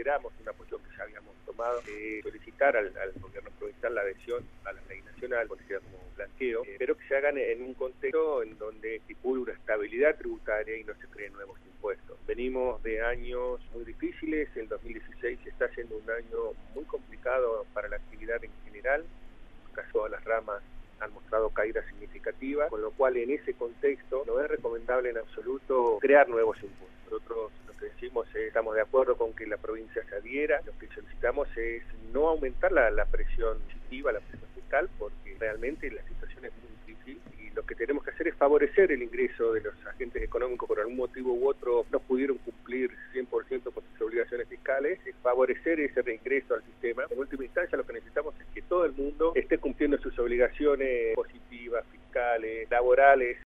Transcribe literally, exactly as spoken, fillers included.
reiteramos una posición que ya habíamos tomado, de solicitar al, al gobierno provincial la adhesión a la ley nacional, porque sea como blanqueo, eh, pero que se hagan en un contexto en donde estipule una estabilidad tributaria y no se creen nuevos impuestos. Venimos de años muy difíciles, el dos mil dieciséis está siendo un año muy complicado para la actividad en general, casi todas las ramas han mostrado caídas significativas, con lo cual en ese contexto no es recomendable en absoluto crear nuevos impuestos. Nosotros lo que decimos es, estamos de acuerdo con que la provincia se adhiera, lo que solicitamos es no aumentar la, la presión impositiva, la presión fiscal, porque realmente la situación es muy difícil y lo que tenemos que hacer es favorecer el ingreso de los agentes económicos por algún motivo u otro no pudieron cumplir cien por ciento con sus obligaciones fiscales, es favorecer ese reingreso al sistema. En última instancia lo que necesitamos es que todo el mundo esté cumpliendo sus obligaciones positivas, fiscales, laborales,